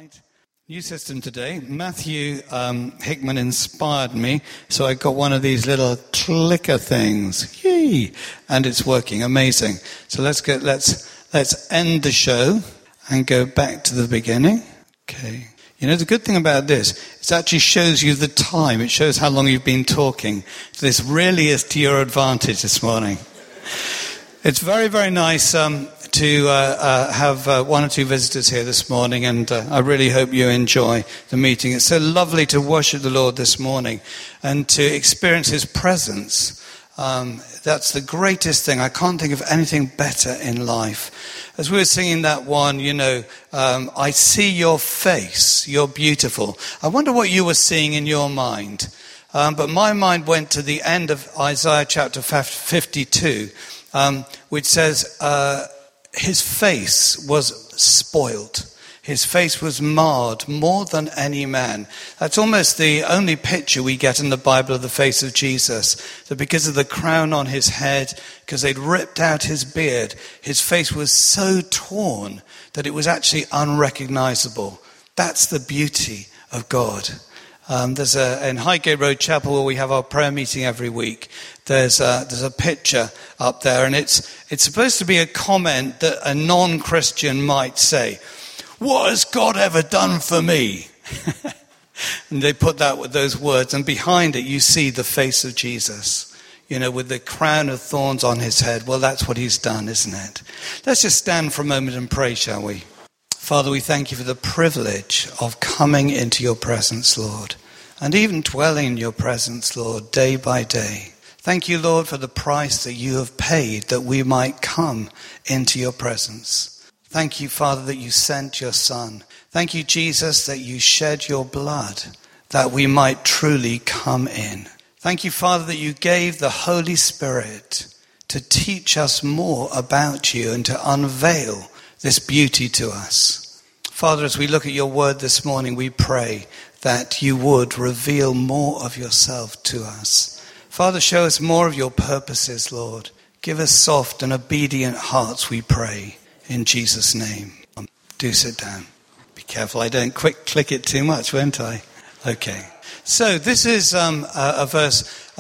Right. New system today. Matthew Hickman inspired me, so I got one of these little clicker things. Yay! And it's working. Amazing. So let's end the show and go back to the beginning. Okay. You know, the good thing about this, it actually shows you the time. It shows how long you've been talking. So this really is to your advantage this morning. It's very, very nice to have one or two visitors here this morning, and I really hope you enjoy the meeting. It's so lovely to worship the Lord this morning and to experience His presence. That's the greatest thing. I can't think of anything better in life. As we were singing that one, I see your face, you're beautiful. I wonder what you were seeing in your mind. But my mind went to the end of Isaiah chapter 52, which says, his face was spoiled. His face was marred more than any man. That's almost the only picture we get in the Bible of the face of Jesus. That because of the crown on his head, because they'd ripped out his beard, his face was so torn that it was actually unrecognizable. That's the beauty of God. There's in Highgate Road Chapel, where we have our prayer meeting every week, there's a picture up there, and it's supposed to be a comment that a non-Christian might say, "What has God ever done for me?" And they put that with those words, and behind it you see the face of Jesus, with the crown of thorns on his head. Well, that's what he's done, isn't it? Let's just stand for a moment and pray, shall we? Father, we thank you for the privilege of coming into your presence, Lord, and even dwelling in your presence, Lord, day by day. Thank you, Lord, for the price that you have paid that we might come into your presence. Thank you, Father, that you sent your Son. Thank you, Jesus, that you shed your blood that we might truly come in. Thank you, Father, that you gave the Holy Spirit to teach us more about you and to unveil this beauty to us. Father, as we look at your word this morning, we pray that you would reveal more of yourself to us. Father, show us more of your purposes, Lord. Give us soft and obedient hearts, we pray, in Jesus' name. Do sit down. Be careful I don't click it too much, won't I? Okay. So this is a verse.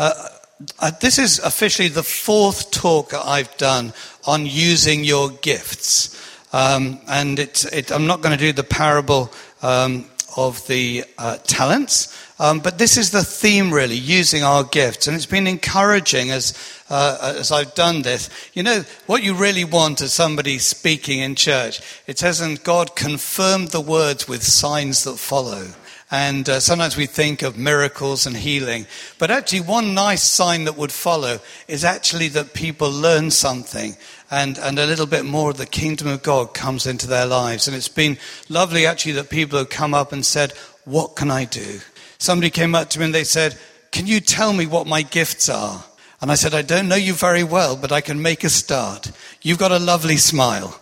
This is officially the fourth talk I've done on using your gifts. And I'm not going to do the parable of the talents, but this is the theme, really, using our gifts. And it's been encouraging as I've done this. What you really want as somebody speaking in church, it says, and God confirmed the words with signs that follow. And sometimes we think of miracles and healing. But actually, one nice sign that would follow is actually that people learn something. And a little bit more of the kingdom of God comes into their lives. And it's been lovely, actually, that people have come up and said, "What can I do?" Somebody came up to me and they said, "Can you tell me what my gifts are?" And I said, "I don't know you very well, but I can make a start. You've got a lovely smile."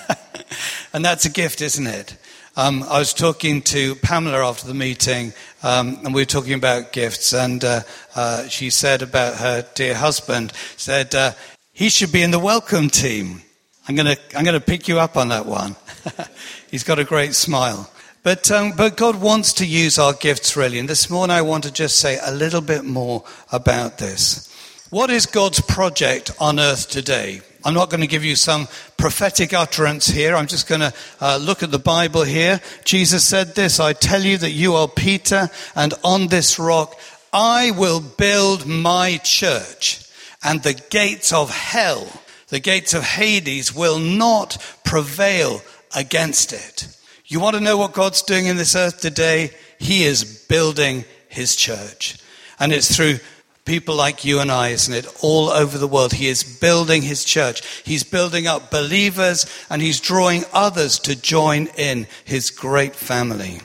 And that's a gift, isn't it? I was talking to Pamela after the meeting, and we were talking about gifts, and she said about her dear husband, said, he should be in the welcome team. I'm gonna pick you up on that one. He's got a great smile. But God wants to use our gifts, really. And this morning I want to just say a little bit more about this. What is God's project on earth today? I'm not going to give you some prophetic utterance here. I'm just going to look at the Bible here. Jesus said this, "I tell you that you are Peter, and on this rock I will build my church. And the gates of hell, the gates of Hades, will not prevail against it." You want to know what God's doing in this earth today? He is building his church. And it's through people like you and I, isn't it? All over the world. He is building his church. He's building up believers, and he's drawing others to join in his great family.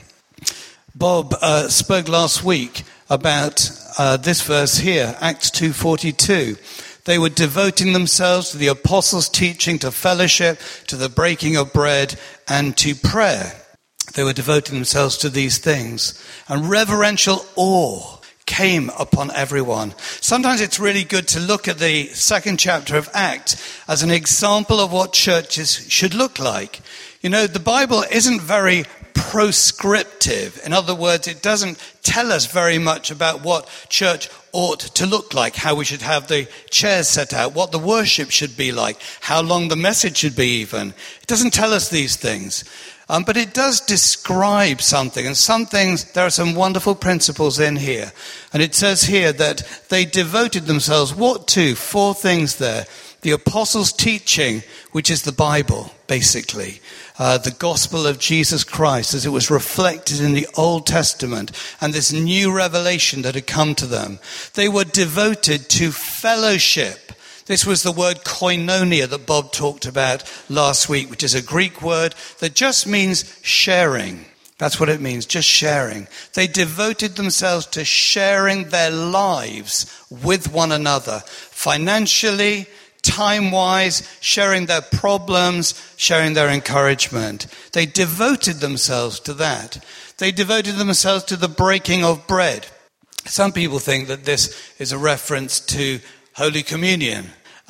Bob spoke last week about this verse here, Acts 2:42. They were devoting themselves to the apostles' teaching, to fellowship, to the breaking of bread, and to prayer. They were devoting themselves to these things. And reverential awe came upon everyone. Sometimes it's really good to look at the second chapter of Acts as an example of what churches should look like. The Bible isn't very proscriptive. In other words, it doesn't tell us very much about what church ought to look like, how we should have the chairs set out, what the worship should be like, how long the message should be even. It doesn't tell us these things. But it does describe something, and some things, there are some wonderful principles in here. And it says here that they devoted themselves, what to? 4 things there. The apostles' teaching, which is the Bible, basically. The gospel of Jesus Christ as it was reflected in the Old Testament, and this new revelation that had come to them. They were devoted to fellowship. This was the word koinonia that Bob talked about last week, which is a Greek word that just means sharing. That's what it means, just sharing. They devoted themselves to sharing their lives with one another, financially, time-wise, sharing their problems, sharing their encouragement. They devoted themselves to that. They devoted themselves to the breaking of bread. Some people think that this is a reference to Holy Communion.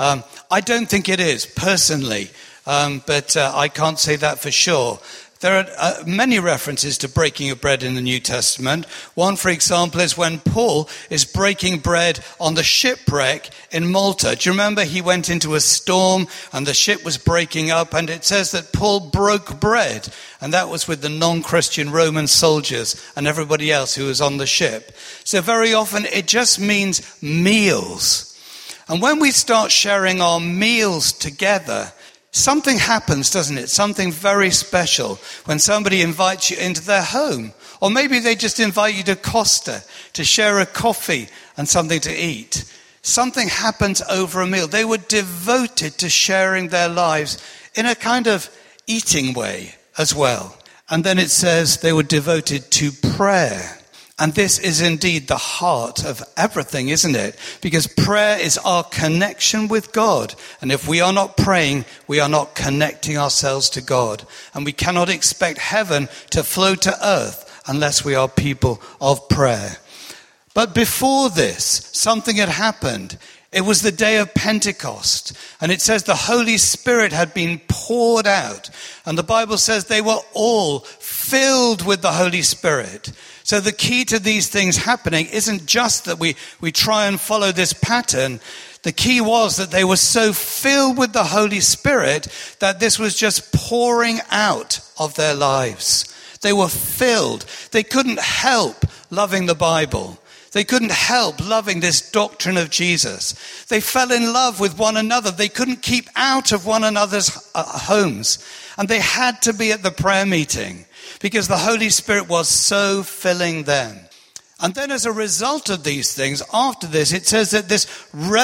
I don't think it is, personally, but I can't say that for sure. There are many references to breaking of bread in the New Testament. One, for example, is when Paul is breaking bread on the shipwreck in Malta. Do you remember he went into a storm and the ship was breaking up, and it says that Paul broke bread, and that was with the non-Christian Roman soldiers and everybody else who was on the ship. So very often it just means meals. And when we start sharing our meals together, something happens, doesn't it? Something very special when somebody invites you into their home. Or maybe they just invite you to Costa to share a coffee and something to eat. Something happens over a meal. They were devoted to sharing their lives in a kind of eating way as well. And then it says they were devoted to prayer. And this is indeed the heart of everything, isn't it? Because prayer is our connection with God. And if we are not praying, we are not connecting ourselves to God. And we cannot expect heaven to flow to earth unless we are people of prayer. But before this, something had happened. It was the day of Pentecost. And it says the Holy Spirit had been poured out. And the Bible says they were all filled with the Holy Spirit. So the key to these things happening isn't just that we try and follow this pattern. The key was that they were so filled with the Holy Spirit that this was just pouring out of their lives. They were filled. They couldn't help loving the Bible. They couldn't help loving this doctrine of Jesus. They fell in love with one another. They couldn't keep out of one another's homes. And they had to be at the prayer meeting because the Holy Spirit was so filling them. And then as a result of these things, after this, it says that this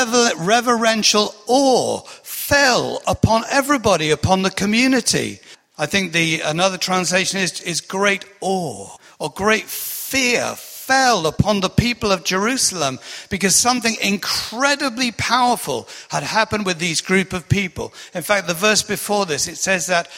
reverential awe fell upon everybody, upon the community. I think another translation is great awe or great fear fell upon the people of Jerusalem because something incredibly powerful had happened with these group of people. In fact, the verse before this, it says that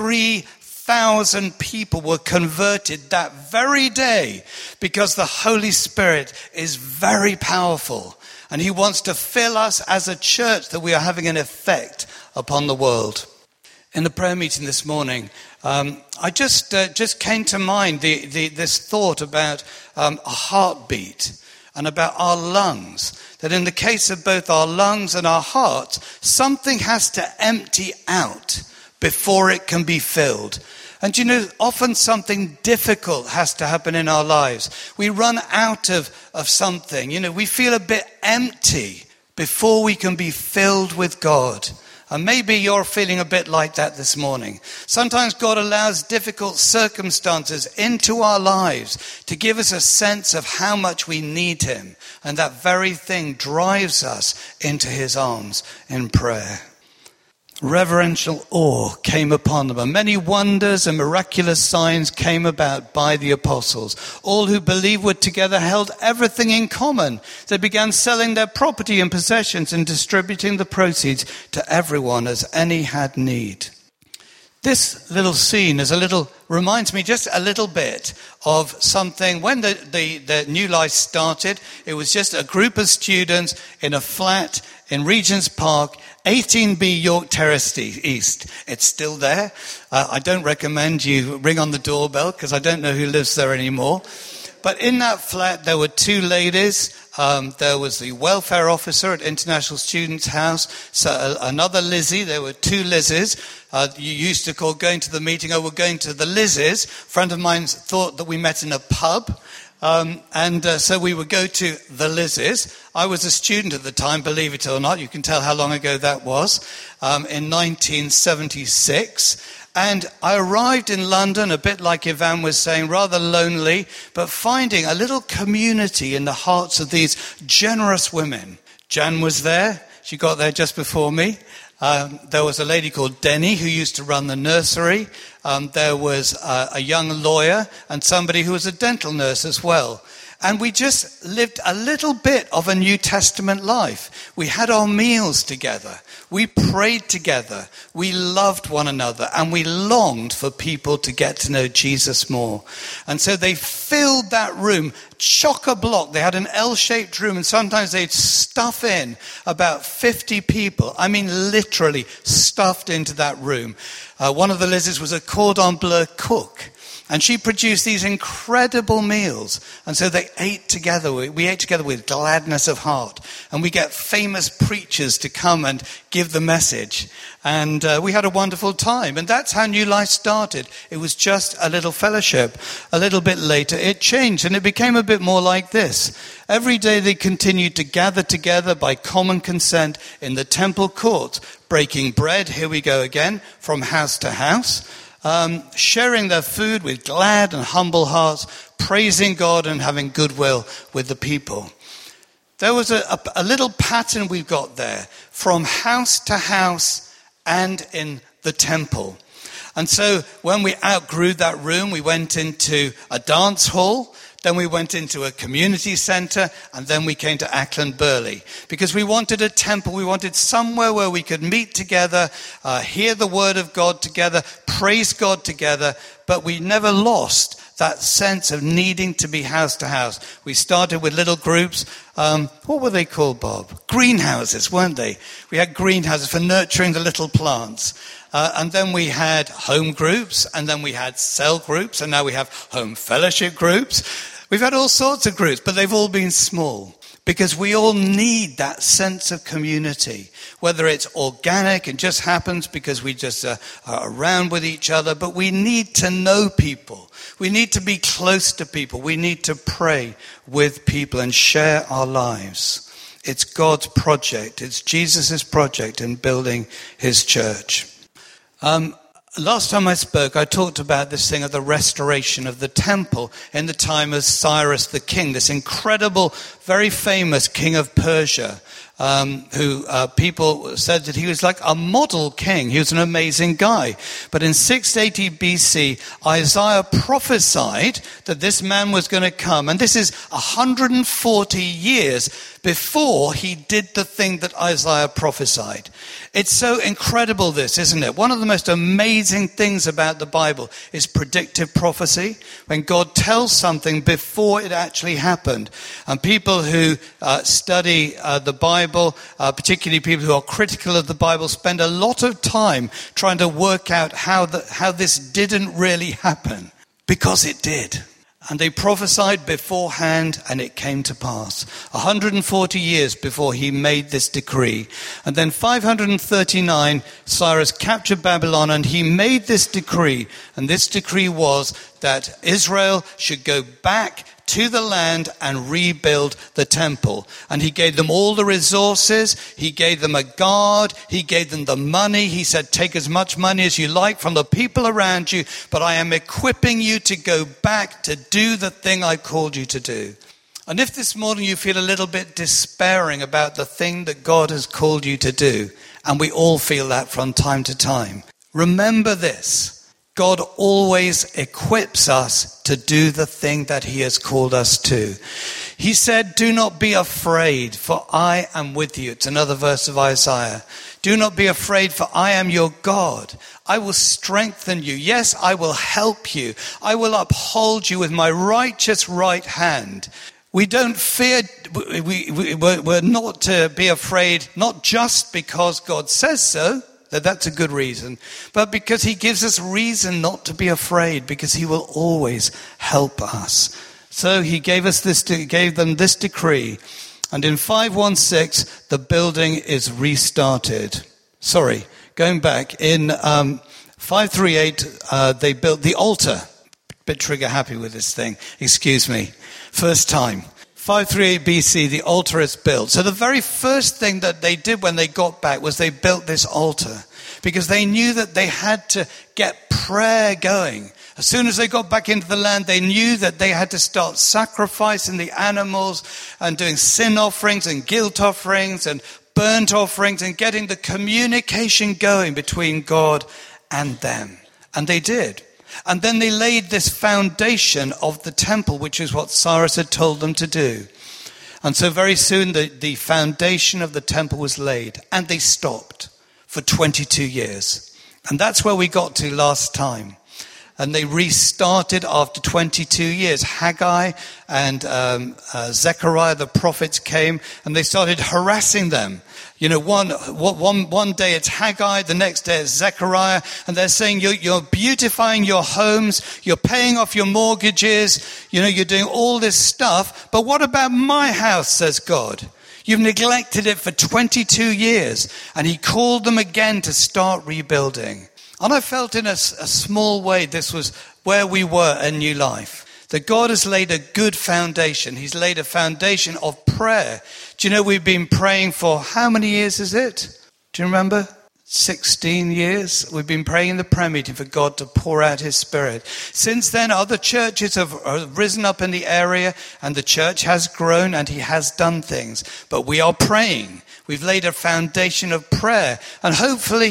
3,000 people were converted that very day because the Holy Spirit is very powerful and he wants to fill us as a church that we are having an effect upon the world. In the prayer meeting this morning, I just came to mind this thought about a heartbeat and about our lungs. That in the case of both our lungs and our hearts, something has to empty out before it can be filled. And you know, often something difficult has to happen in our lives. We run out of something. You know, we feel a bit empty before we can be filled with God. And maybe you're feeling a bit like that this morning. Sometimes God allows difficult circumstances into our lives to give us a sense of how much we need him. And that very thing drives us into his arms in prayer. Reverential awe came upon them, and many wonders and miraculous signs came about by the apostles. All who believed were together, held everything in common. They began selling their property and possessions and distributing the proceeds to everyone as any had need. This little scene reminds me just a little bit of something when the New Life started. It was just a group of students in a flat in Regent's Park, 18B York Terrace East. It's still there. I don't recommend you ring on the doorbell because I don't know who lives there anymore. But in that flat, there were two ladies. There was the welfare officer at International Students' House, so another Lizzie. There were two Lizzies. You used to call going to the meeting, we're going to the Lizzies. A friend of mine thought that we met in a pub. So we would go to the Lizzies. I was a student at the time, believe it or not. You can tell how long ago that was, in 1976. And I arrived in London, a bit like Ivan was saying, rather lonely, but finding a little community in the hearts of these generous women. Jan was there. She got there just before me. There was a lady called Denny who used to run the nursery. There was a young lawyer and somebody who was a dental nurse as well. And we just lived a little bit of a New Testament life. We had our meals together. We prayed together. We loved one another. And we longed for people to get to know Jesus more. And so they filled that room, chock-a-block. They had an L-shaped room, and sometimes they'd stuff in about 50 people. I mean, literally stuffed into that room. One of the Lizzies was a cordon bleu cook. And she produced these incredible meals. And so they ate together. We ate together with gladness of heart. And we get famous preachers to come and give the message. And we had a wonderful time. And that's how New Life started. It was just a little fellowship. A little bit later, it changed. And it became a bit more like this. Every day they continued to gather together by common consent in the temple courts, breaking bread, here we go again, from house to house. Sharing their food with glad and humble hearts, praising God and having goodwill with the people. There was a little pattern we've got there, from house to house and in the temple. And so when we outgrew that room, we went into a dance hall. Then we went into a community centre, and then we came to Ackland Burley. Because we wanted a temple, we wanted somewhere where we could meet together, hear the word of God together, praise God together, but we never lost that sense of needing to be house to house. We started with little groups. What were they called, Bob? Greenhouses, weren't they? We had greenhouses for nurturing the little plants. And then we had home groups, and then we had cell groups, and now we have home fellowship groups. We've had all sorts of groups, but they've all been small. Because we all need that sense of community, whether it's organic and just happens because we just are around with each other, but we need to know people. We need to be close to people. We need to pray with people and share our lives. It's God's project. It's Jesus' project in building his church. Last time I spoke, I talked about this thing of the restoration of the temple in the time of Cyrus the king, this incredible, very famous king of Persia, who people said that he was like a model king. He was an amazing guy. But in 680 BC, Isaiah prophesied that this man was going to come. And this is 140 years before he did the thing that Isaiah prophesied. It's so incredible, this, isn't it? One of the most amazing things about the Bible is predictive prophecy, when God tells something before it actually happened. And people who study the Bible, particularly people who are critical of the Bible, spend a lot of time trying to work out how this didn't really happen, because it did. And they prophesied beforehand, and it came to pass. 140 years before he made this decree. And then 539, Cyrus captured Babylon, and he made this decree. And this decree was that Israel should go back to the land and rebuild the temple. And he gave them all the resources. He gave them a guard. He gave them the money. He said, take as much money as you like from the people around you, but I am equipping you to go back to do the thing I called you to do. And if this morning you feel a little bit despairing about the thing that God has called you to do, and we all feel that from time to time, remember this. God always equips us to do the thing that he has called us to. He said, do not be afraid, for I am with you. It's another verse of Isaiah. Do not be afraid, for I am your God. I will strengthen you. Yes, I will help you. I will uphold you with my righteous right hand. We don't fear, we're not to be afraid, not just because God says so, that's a good reason, but because he gives us reason not to be afraid, because he will always help us. So he gave them this decree, and in 516 the building is restarted. Sorry, going back in 538 they built the altar. Bit trigger happy with this thing. Excuse me. First time. 538 BC, the altar is built. So the very first thing that they did when they got back was they built this altar, because they knew that they had to get prayer going. As soon as they got back into the land, they knew that they had to start sacrificing the animals and doing sin offerings and guilt offerings and burnt offerings and getting the communication going between God and them. And they did. And then they laid this foundation of the temple, which is what Cyrus had told them to do. And so very soon the foundation of the temple was laid, and they stopped for 22 years. And that's where we got to last time. And they restarted after 22 years. Haggai and Zechariah, the prophets, came and they started harassing them. You know, one day it's Haggai, the next day it's Zechariah, and they're saying you're beautifying your homes, you're paying off your mortgages, you know, you're doing all this stuff. But what about my house, says God? You've neglected it for 22 years. And he called them again to start rebuilding. And I felt in a small way this was where we were in New Life. That God has laid a good foundation. He's laid a foundation of prayer. Do you know we've been praying for how many years is it? Do you remember? 16 years. We've been praying in the prayer meeting for God to pour out his Spirit. Since then, other churches have risen up in the area, and the church has grown and he has done things. But we are praying. We've laid a foundation of prayer. And hopefully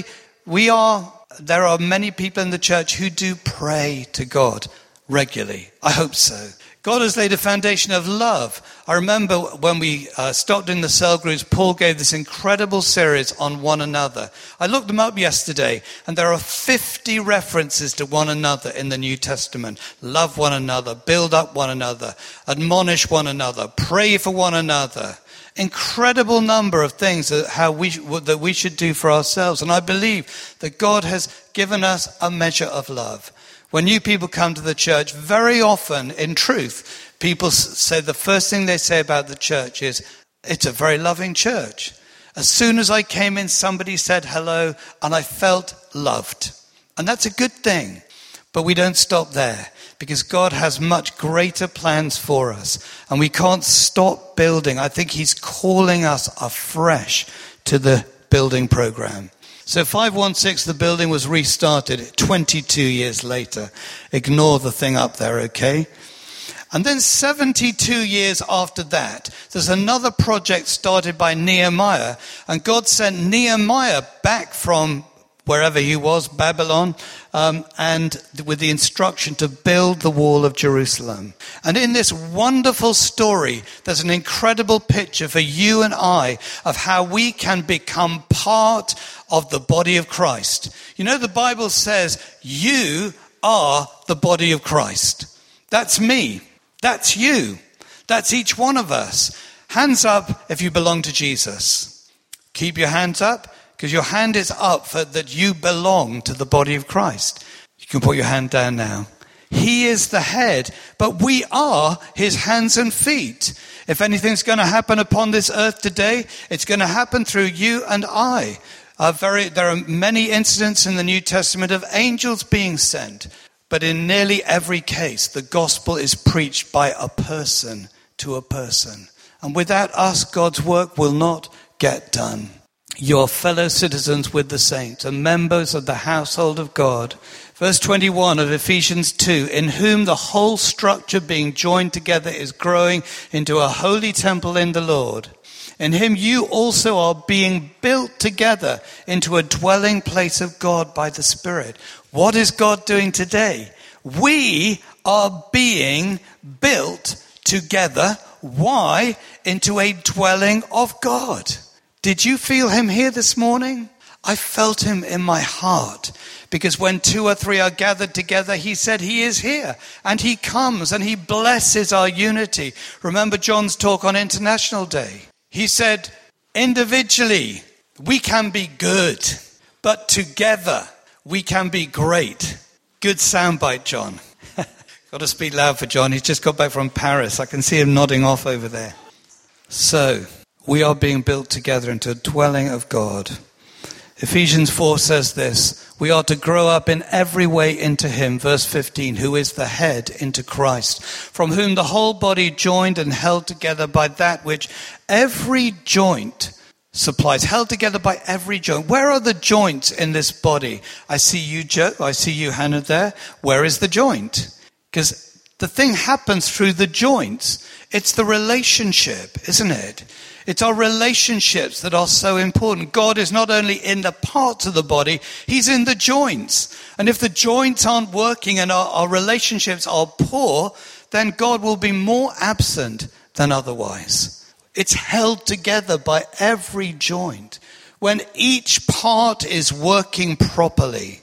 there are many people in the church who do pray to God regularly. I hope so. God has laid a foundation of love. I remember when we stopped in the cell groups, Paul gave this incredible series on one another. I looked them up yesterday, and there are 50 references to one another in the New Testament. Love one another, build up one another, admonish one another, pray for one another. Incredible number of things that we should do for ourselves. And I believe that God has given us a measure of love. When new people come to the church, very often, in truth, people say the first thing they say about the church is, it's a very loving church. As soon as I came in, somebody said hello, and I felt loved. And that's a good thing. But we don't stop there, because God has much greater plans for us. And we can't stop building. I think he's calling us afresh to the building program. So 516, the building was restarted 22 years later. Ignore the thing up there, okay? And then 72 years after that, there's another project started by Nehemiah. And God sent Nehemiah back from wherever he was, Babylon, and with the instruction to build the wall of Jerusalem. And in this wonderful story, there's an incredible picture for you and I of how we can become part of the body of Christ. You know, the Bible says, you are the body of Christ. That's me. That's you. That's each one of us. Hands up if you belong to Jesus. Keep your hands up, because your hand is up for that you belong to the body of Christ. You can put your hand down now. He is the head, but we are his hands and feet. If anything's going to happen upon this earth today, it's going to happen through you and I. There are many incidents in the New Testament of angels being sent, but in nearly every case, the gospel is preached by a person to a person. And without us, God's work will not get done. Your fellow citizens with the saints and members of the household of God. Verse 21 of Ephesians 2, in whom the whole structure being joined together is growing into a holy temple in the Lord. In him you also are being built together into a dwelling place of God by the Spirit. What is God doing today? We are being built together Why? Into a dwelling of God. Did you feel him here this morning? I felt him in my heart, because when 2 or 3 are gathered together, he said he is here, and he comes and he blesses our unity. Remember John's talk on International Day. He said, individually, we can be good, but together we can be great. Good soundbite, John. Got to speak loud for John. He's just got back from Paris. I can see him nodding off over there. So, we are being built together into a dwelling of God. Ephesians 4 says this, we are to grow up in every way into him, verse 15, who is the head, into Christ, from whom the whole body joined and held together by that which every joint supplies, held together by every joint. Where are the joints in this body? I see you, Joe. I see you, Hannah, there. Where is the joint? Because the thing happens through the joints. It's the relationship, isn't it? It's our relationships that are so important. God is not only in the parts of the body, he's in the joints. And if the joints aren't working and our relationships are poor, then God will be more absent than otherwise. It's held together by every joint. When each part is working properly,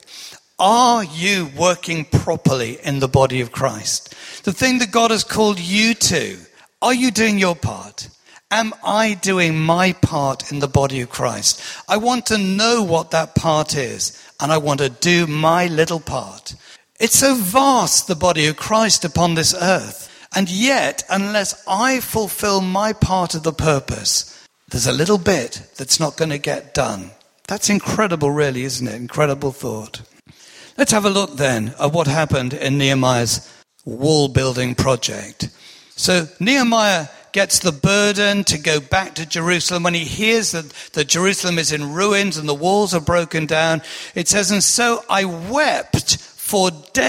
are you working properly in the body of Christ? The thing that God has called you to, are you doing your part? Am I doing my part in the body of Christ? I want to know what that part is, and I want to do my little part. It's so vast, the body of Christ upon this earth. And yet, unless I fulfill my part of the purpose, there's a little bit that's not going to get done. That's incredible, really, isn't it? Incredible thought. Let's have a look then at what happened in Nehemiah's wall building project. So Nehemiah gets the burden to go back to Jerusalem. When he hears that Jerusalem is in ruins and the walls are broken down, it says, and so I wept for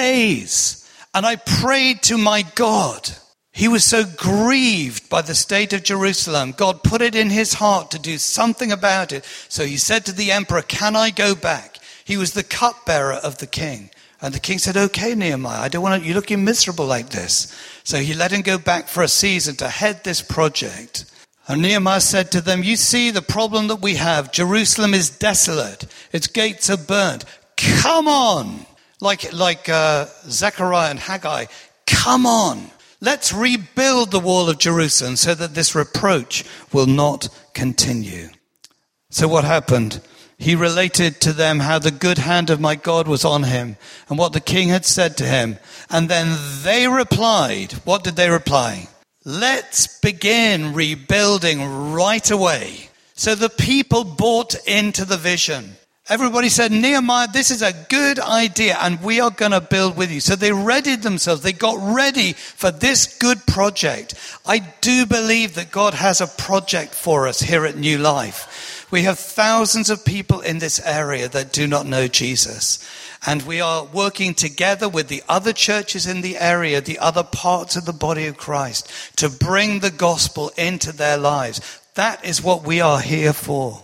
days and I prayed to my God. He was so grieved by the state of Jerusalem. God put it in his heart to do something about it. So he said to the emperor, can I go back? He was the cupbearer of the king. And the king said, okay, Nehemiah, I don't want you looking miserable like this. So he let him go back for a season to head this project. And Nehemiah said to them, you see the problem that we have. Jerusalem is desolate. Its gates are burnt. Come on. Like Zechariah and Haggai, come on. Let's rebuild the wall of Jerusalem so that this reproach will not continue. So what happened? He related to them how the good hand of my God was on him and what the king had said to him. And then they replied, what did they reply? Let's begin rebuilding right away. So the people bought into the vision. Everybody said, Nehemiah, this is a good idea and we are going to build with you. So they readied themselves. They got ready for this good project. I do believe that God has a project for us here at New Life. We have thousands of people in this area that do not know Jesus. And we are working together with the other churches in the area, the other parts of the body of Christ, to bring the gospel into their lives. That is what we are here for.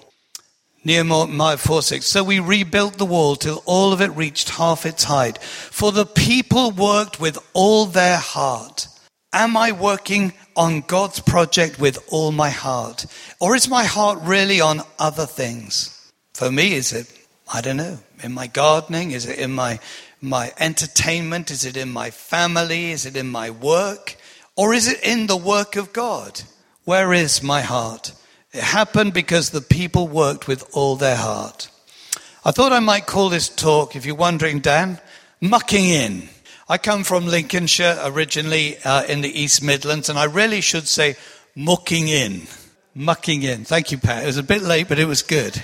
Nehemiah 4:6. So we rebuilt the wall till all of it reached half its height. For the people worked with all their heart. Am I working on God's project with all my heart? Or is my heart really on other things? For me, is it, I don't know, in my gardening? Is it in my entertainment? Is it in my family? Is it in my work? Or is it in the work of God? Where is my heart? It happened because the people worked with all their heart. I thought I might call this talk, if you're wondering, Dan, mucking in. I come from Lincolnshire, originally in the East Midlands, and I really should say mucking in. Mucking in. Thank you, Pat. It was a bit late, but it was good.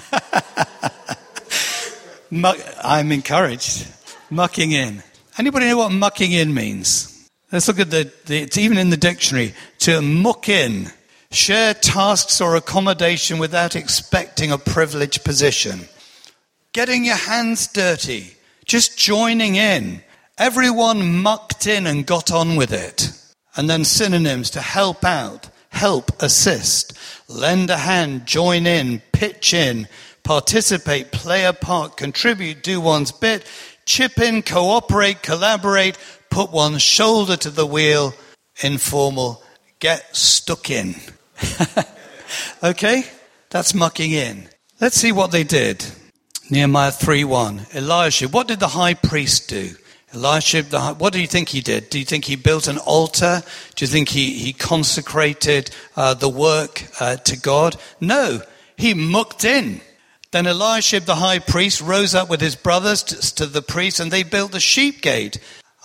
I'm encouraged. Mucking in. Anybody know what mucking in means? Let's look at it's even in the dictionary. To muck in. Share tasks or accommodation without expecting a privileged position. Getting your hands dirty. Just joining in. Everyone mucked in and got on with it. And then synonyms to help out, help, assist, lend a hand, join in, pitch in, participate, play a part, contribute, do one's bit, chip in, cooperate, collaborate, put one's shoulder to the wheel, informal, get stuck in. Okay? That's mucking in. Let's see what they did. Nehemiah 3:1. Eliashib. What did the high priest do? Eliashib, what do you think he did? Do you think he built an altar? Do you think he consecrated the work to God? No, he mucked in. Then Eliashib, the high priest, rose up with his brothers to the priest, and they built the sheep gate.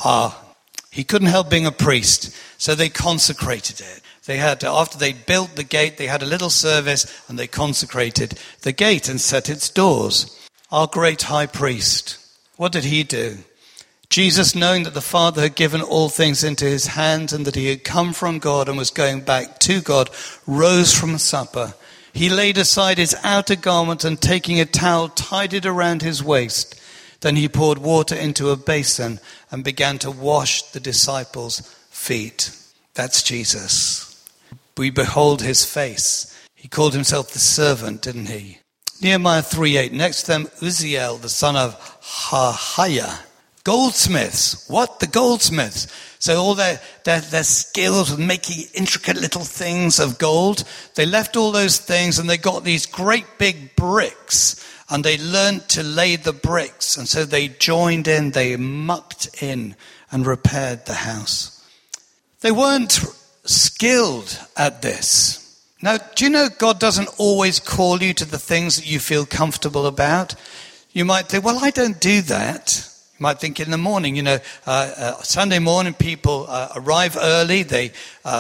He couldn't help being a priest, so they consecrated it. They had, after they built the gate, they had a little service, and they consecrated the gate and set its doors. Our great high priest, what did he do? Jesus, knowing that the Father had given all things into his hands and that he had come from God and was going back to God, rose from supper. He laid aside his outer garment and taking a towel tied it around his waist. Then he poured water into a basin and began to wash the disciples' feet. That's Jesus. We behold his face. He called himself the servant, didn't he? Nehemiah 3:8. Next to them, Uzziel, the son of Harhaiah. Goldsmiths. What? The goldsmiths. So all their skills with making intricate little things of gold, they left all those things and they got these great big bricks and they learned to lay the bricks. And so they joined in, they mucked in and repaired the house. They weren't skilled at this. Now, do you know God doesn't always call you to the things that you feel comfortable about? You might think, well, I don't do that. You might think in the morning, Sunday morning people arrive early. They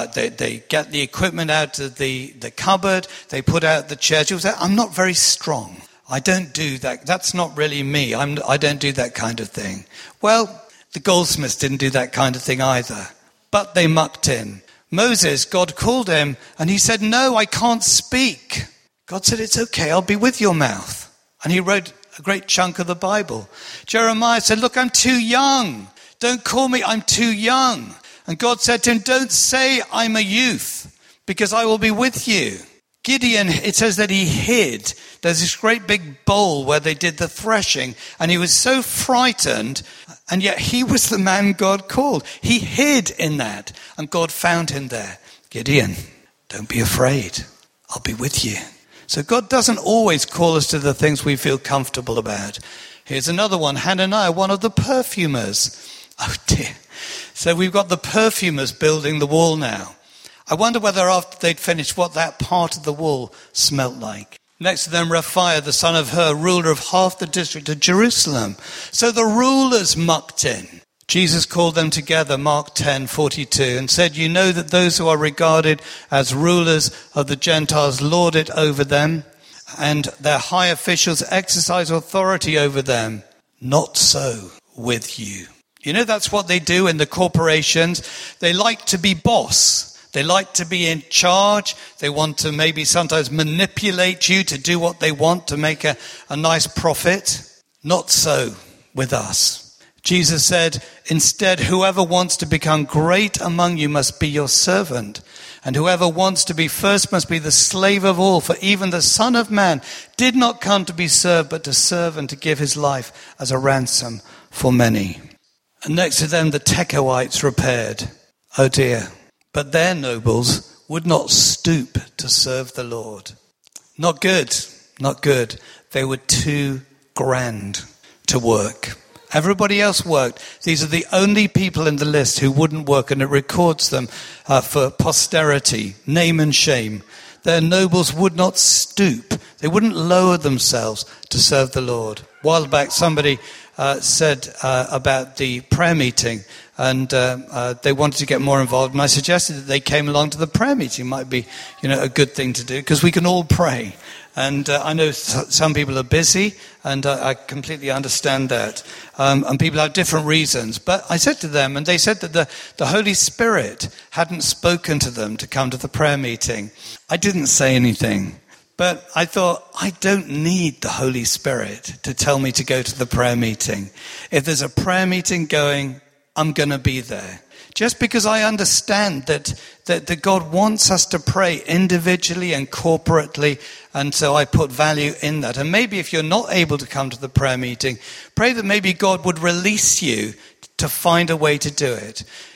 get the equipment out of the cupboard. They put out the chairs. You say, I'm not very strong. I don't do that. That's not really me. I don't do that kind of thing. Well, the goldsmiths didn't do that kind of thing either. But they mucked in. Moses, God called him and he said, no, I can't speak. God said, it's okay. I'll be with your mouth. And he wrote a great chunk of the Bible. Jeremiah said, look, I'm too young. Don't call me, I'm too young. And God said to him, don't say I'm a youth, because I will be with you. Gideon, it says that he hid. There's this great big bowl where they did the threshing, and he was so frightened, and yet he was the man God called. He hid in that, and God found him there. Gideon, don't be afraid. I'll be with you. So God doesn't always call us to the things we feel comfortable about. Here's another one, Hananiah, one of the perfumers. Oh dear. So we've got the perfumers building the wall now. I wonder whether after they'd finished what that part of the wall smelt like. Next to them, Raphiah, the son of Hur, ruler of half the district of Jerusalem. So the rulers mucked in. Jesus called them together, Mark 10:42, and said, you know that those who are regarded as rulers of the Gentiles lord it over them, and their high officials exercise authority over them. Not so with you. You know, that's what they do in the corporations. They like to be boss. They like to be in charge. They want to maybe sometimes manipulate you to do what they want to make a nice profit. Not so with us. Jesus said, instead, whoever wants to become great among you must be your servant. And whoever wants to be first must be the slave of all. For even the Son of Man did not come to be served, but to serve and to give his life as a ransom for many. And next to them, the Tekoites repaired. Oh dear. But their nobles would not stoop to serve the Lord. Not good. Not good. They were too grand to work. Everybody else worked. These are the only people in the list who wouldn't work, and it records them for posterity, name and shame. Their nobles would not stoop. They wouldn't lower themselves to serve the Lord. A while back, somebody said about the prayer meeting, and they wanted to get more involved. And I suggested that they came along to the prayer meeting. Might be, a good thing to do, because we can all pray. And I know some people are busy, and I completely understand that. And people have different reasons. But I said to them, and they said that the Holy Spirit hadn't spoken to them to come to the prayer meeting. I didn't say anything. But I thought, I don't need the Holy Spirit to tell me to go to the prayer meeting. If there's a prayer meeting going, I'm going to be there. Just because I understand that God wants us to pray individually and corporately, and so I put value in that. And maybe if you're not able to come to the prayer meeting, pray that maybe God would release you to find a way to do it.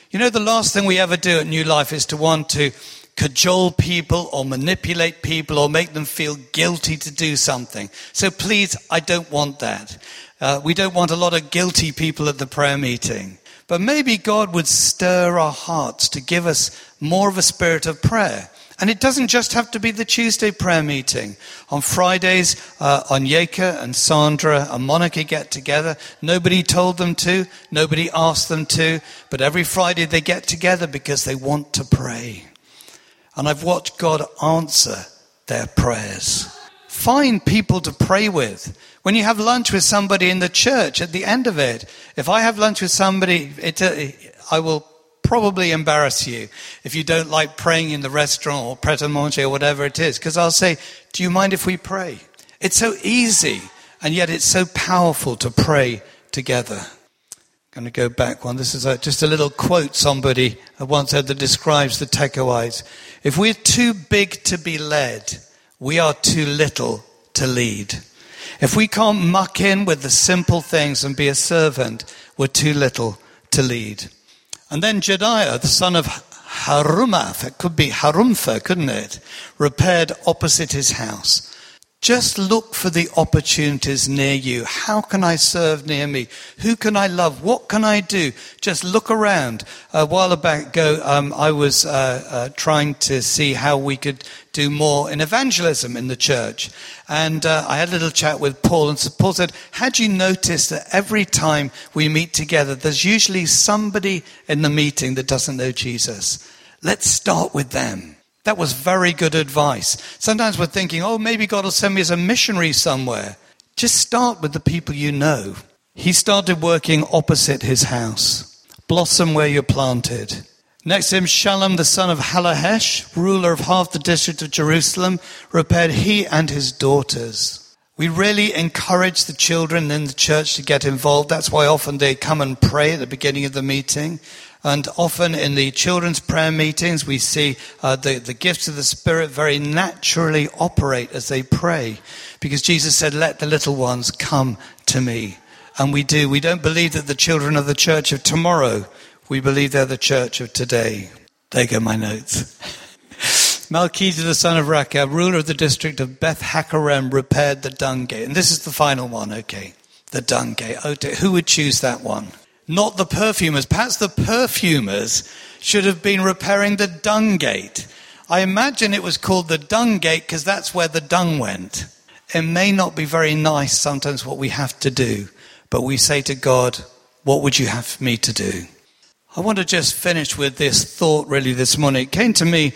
You know, the last thing we ever do at New Life is to want to cajole people or manipulate people or make them feel guilty to do something. So please, I don't want that. We don't want a lot of guilty people at the prayer meeting. But maybe God would stir our hearts to give us more of a spirit of prayer. And it doesn't just have to be the Tuesday prayer meeting. On Fridays, Onyeka and Sandra and Monica get together. Nobody told them to. Nobody asked them to. But every Friday they get together because they want to pray. And I've watched God answer their prayers. Find people to pray with. When you have lunch with somebody in the church, at the end of it, if I have lunch with somebody, I will probably embarrass you if you don't like praying in the restaurant or pret-a-manger or whatever it is. Because I'll say, do you mind if we pray? It's so easy, and yet it's so powerful to pray together. I'm going to go back one. This is just a little quote somebody once said that describes the Tekoites. If we're too big to be led, we are too little to lead. If we can't muck in with the simple things and be a servant, we're too little to lead. And then Jediah, the son of Harumaph, it could be Harumphah, couldn't it? Repaired opposite his house. Just look for the opportunities near you. How can I serve near me? Who can I love? What can I do? Just look around. A while ago, I was trying to see how we could do more in evangelism in the church. And I had a little chat with Paul. And Paul said, had you noticed that every time we meet together, there's usually somebody in the meeting that doesn't know Jesus? Let's start with them. That was very good advice. Sometimes we're thinking, oh, maybe God will send me as a missionary somewhere. Just start with the people you know. He started working opposite his house. Blossom where you're planted. Next to him, Shalom, the son of Halahesh, ruler of half the district of Jerusalem, repaired he and his daughters. We really encourage the children in the church to get involved. That's why often they come and pray at the beginning of the meeting. And often in the children's prayer meetings, we see the gifts of the Spirit very naturally operate as they pray. Because Jesus said, let the little ones come to me. And we do. We don't believe that the children are the church of tomorrow. We believe they're the church of today. There go my notes. Malchijah, the son of Rechab, ruler of the district of Beth Hakerem, repaired the dung gate. And this is the final one, okay. The dung gate. Oh, who would choose that one? Not the perfumers. Perhaps the perfumers should have been repairing the dung gate. I imagine it was called the dung gate because that's where the dung went. It may not be very nice sometimes what we have to do, but we say to God, what would you have me to do? I want to just finish with this thought really this morning. It came to me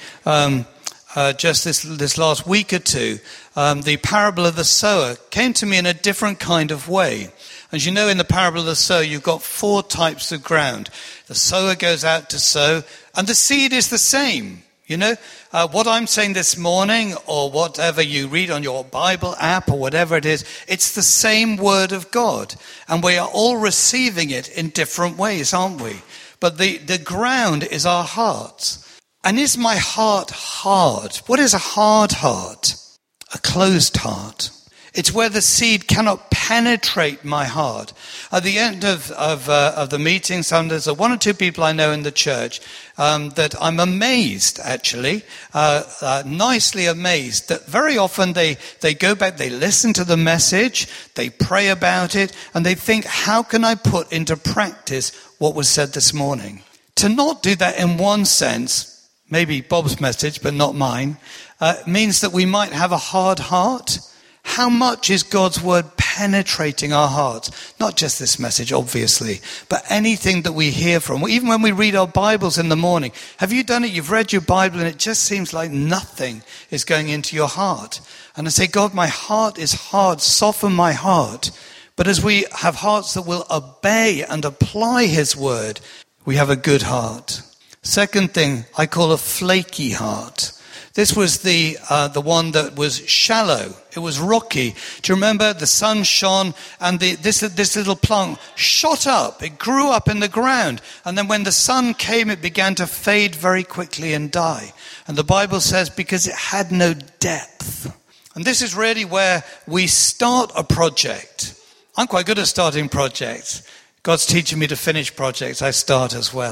just this last week or two. The parable of the sower came to me in a different kind of way. As you know, in the parable of the sower, you've got 4 types of ground. The sower goes out to sow, and the seed is the same. You know, what I'm saying this morning, or whatever you read on your Bible app, or whatever it is, it's the same word of God. And we are all receiving it in different ways, aren't we? But the ground is our hearts. And is my heart hard? What is a hard heart? A closed heart. It's where the seed cannot penetrate my heart. At the end of the meeting, there's 1 or 2 people I know in the church that I'm amazed, actually, nicely amazed, that very often they go back, they listen to the message, they pray about it, and they think, how can I put into practice what was said this morning? To not do that in one sense, maybe Bob's message, but not mine, means that we might have a hard heart. How much is God's word penetrating our hearts? Not just this message, obviously, but anything that we hear from. Even when we read our Bibles in the morning. Have you done it? You've read your Bible and it just seems like nothing is going into your heart. And I say, God, my heart is hard. Soften my heart. But as we have hearts that will obey and apply his word, we have a good heart. Second thing, I call a flaky heart. This was the one that was shallow. It was rocky. Do you remember? The sun shone and this little plant shot up. It grew up in the ground. And then when the sun came, it began to fade very quickly and die. And the Bible says because it had no depth. And this is really where we start a project. I'm quite good at starting projects. God's teaching me to finish projects. I start as well.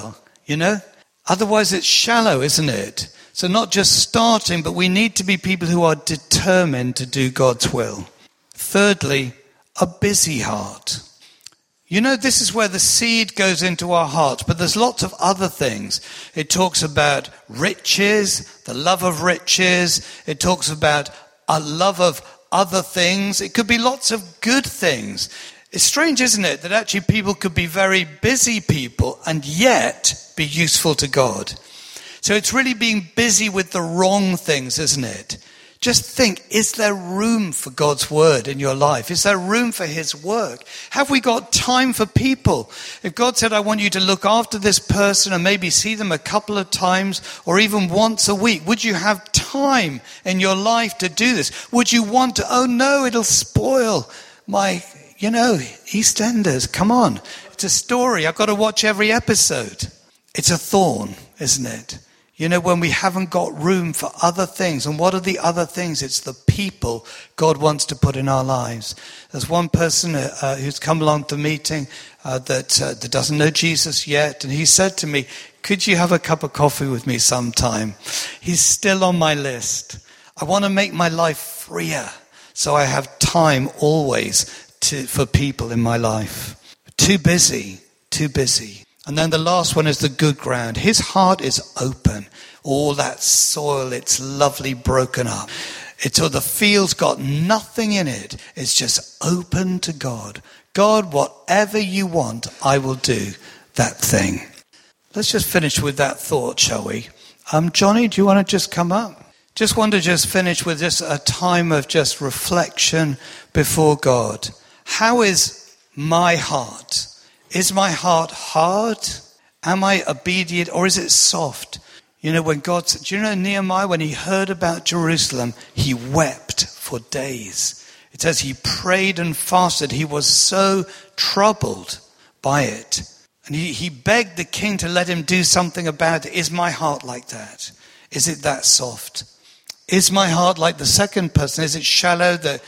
you know? Otherwise it's shallow, isn't it? So not just starting, but we need to be people who are determined to do God's will. Thirdly, a busy heart. You know, this is where the seed goes into our hearts, but there's lots of other things. It talks about riches, the love of riches. It talks about a love of other things. It could be lots of good things. It's strange, isn't it, that actually people could be very busy people and yet be useful to God. So it's really being busy with the wrong things, isn't it? Just think, is there room for God's word in your life? Is there room for his work? Have we got time for people? If God said, I want you to look after this person and maybe see them a couple of times or even once a week, would you have time in your life to do this? Would you want to, oh no, it'll spoil my, EastEnders, come on. It's a story. I've got to watch every episode. It's a thorn, isn't it? When we haven't got room for other things. And what are the other things? It's the people God wants to put in our lives. There's one person who's come along to the meeting that doesn't know Jesus yet. And he said to me, could you have a cup of coffee with me sometime? He's still on my list. I want to make my life freer so I have time always for people in my life. Too busy. And then the last one is the good ground. His heart is open. All that soil, it's lovely broken up. The field's got nothing in it. It's just open to God. God, whatever you want, I will do that thing. Let's just finish with that thought, shall we? Johnny, do you want to just come up? Just want to finish with just a time of just reflection before God. How is my heart? Is my heart hard? Am I obedient? Or is it soft? When God said, do you know Nehemiah, when he heard about Jerusalem, he wept for days. It says he prayed and fasted. He was so troubled by it. And he begged the king to let him do something about it. Is my heart like that? Is it that soft? Is my heart like the second person? Is it shallow that,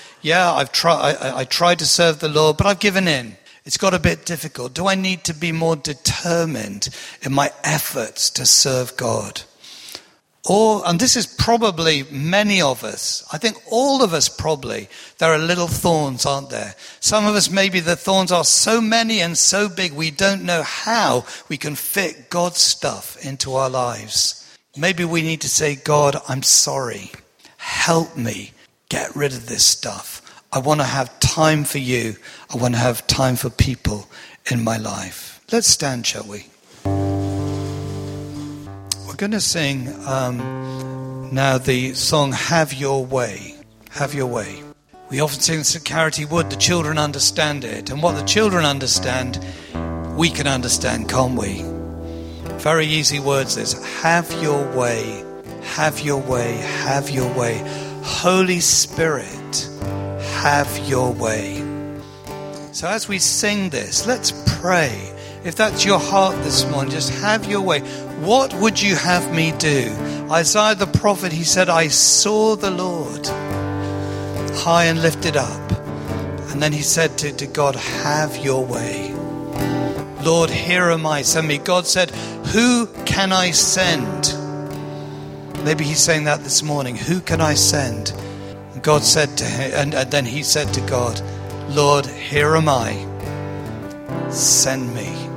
I tried to serve the Lord, but I've given in. It's got a bit difficult. Do I need to be more determined in my efforts to serve God? And this is probably many of us. I think all of us probably. There are little thorns, aren't there? Some of us, maybe the thorns are so many and so big we don't know how we can fit God's stuff into our lives. Maybe we need to say, God, I'm sorry. Help me get rid of this stuff. I want to have time for you. I want to have time for people in my life. Let's stand, shall we? We're going to sing now the song, Have Your Way. Have Your Way. We often sing this at Carity Wood. The children understand it. And what the children understand, we can understand, can't we? Very easy words this. Have your way. Have your way. Have your way. Holy Spirit, have your way. So as we sing this, let's pray. If that's your heart this morning, just have your way. What would you have me do? Isaiah the prophet, he said, I saw the Lord high and lifted up. And then he said to God, have your way. Lord, here am I, send me. God said, who can I send? Maybe he's saying that this morning. Who can I send? God said to him, and then he said to God, Lord, here am I. Send me.